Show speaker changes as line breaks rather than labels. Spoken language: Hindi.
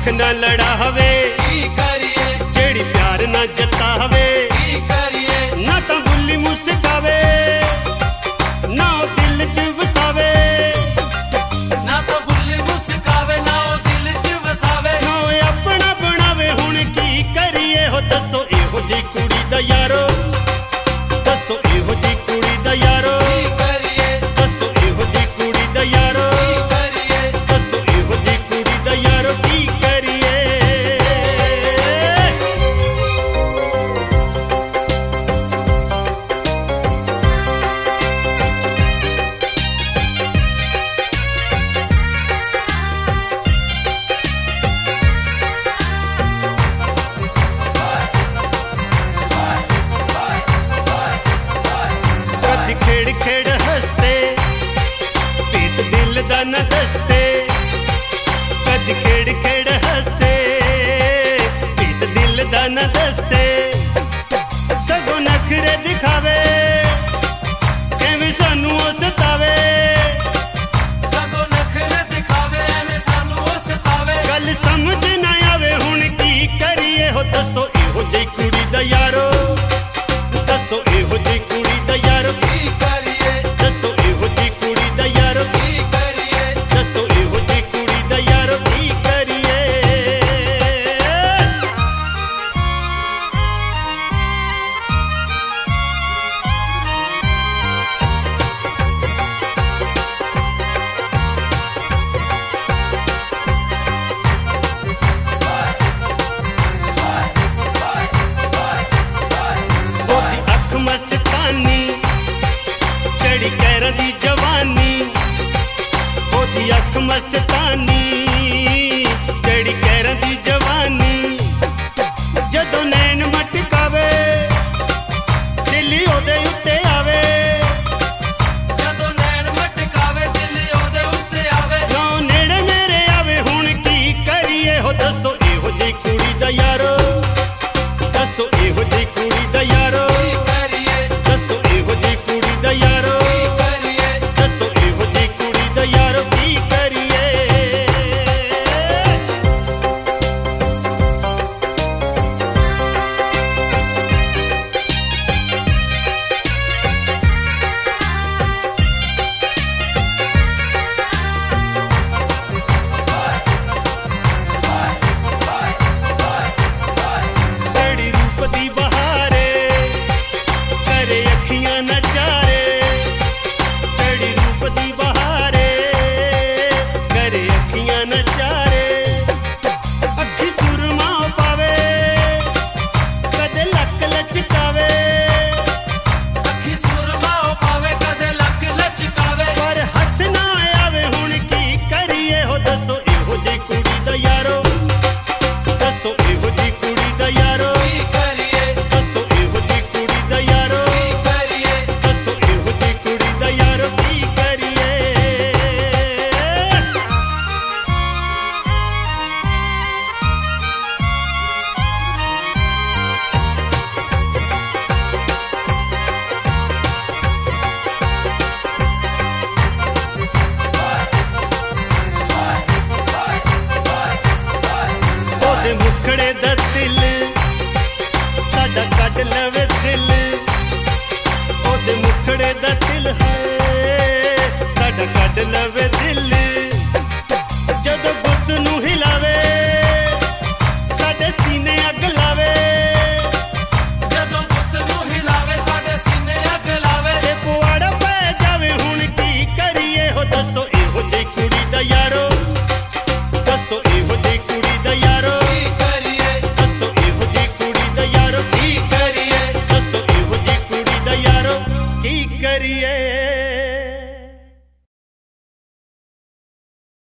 दुख न लड़ावे
की करिए,
जेड़ी प्यार न जतावे
की करिए,
ना तो बुल्ली मुस्कावे ना ओ दिल च वसावे,
ना तो बुल्ली मुस्कावे ना ओ दिल च वसावे,
ना ओ अपना बनावे। हुण की करिए हो दसो इहो जी कुड़ी दा यारो, दसो इहो जी कुड़ी दा यारो,
की करिए,
दसो इहो जी कुड़ी दा यारो,
की करिए,
दसो इहो जी कुड़ी दा यारो की करिए। कदी खेड़ खेड़ हसे पीत दिल दा न दसे, कदी खेड़ खेड़ हसे पीत दिल दा न दसे, सगों नखरे दिखावे एवें सानू ओ सतावे,
सगों नखरे दिखावे एवें सानू ओ सतावे,
गल समझ ना आवे। हुण की करिए हो दसो इहो जी कुड़ी दा यारो, दसो इहो जी कुड़ी दा यारो,
की करिए,
दसो इहो जी कुड़ी दा यारो,
की करिए,
दसो इहो जी कुड़ी दा यारो की करिए। ओदी अख मस्तानी चढ़ी कैर दी जवानी, ओदी अख मस्तानी चढ़ी कैर दी जवानी, जदों नैन मटकावे दिल ओदे उत्ते आवे,
जदों नैन मटकावे दिल ओदे उत्ते आवे,
ना नेड़े मेरे आवे। हुण की करिए हो दसो इहो जी कुड़ी दा यारो, दसो इहो जी कुड़ी दा यारो,
की करिए,
दसो इहो जी कुड़ी दा यारो,
की करिए,
दसो इहो जी कुड़ी दा यारो की करिए। बड़ी रूप दी बहारे करे अखियां नचारे, बड़ी रूप दी बहारे करे अखियां नचारे, अखी सुरमा पावे कदे लक लचकावे,
अखी सुरमा पावे कदे लक लचकावे,
पर हथ ना आवे। हुण की करिए हो दसो इहो जी कुड़ी दा यारो, दसो इहो जी कुड़ी दा यारो,
की करिए,
दसो इहो जी कुड़ी दा यारो,
की करिए,
दसो इहो जी कुड़ी दा यारो की करिए। ओदे मुखड़े दा दिल साडा कट लवे दिल, ओदे मुखड़े दा दिल है साडा कट लवे दिल,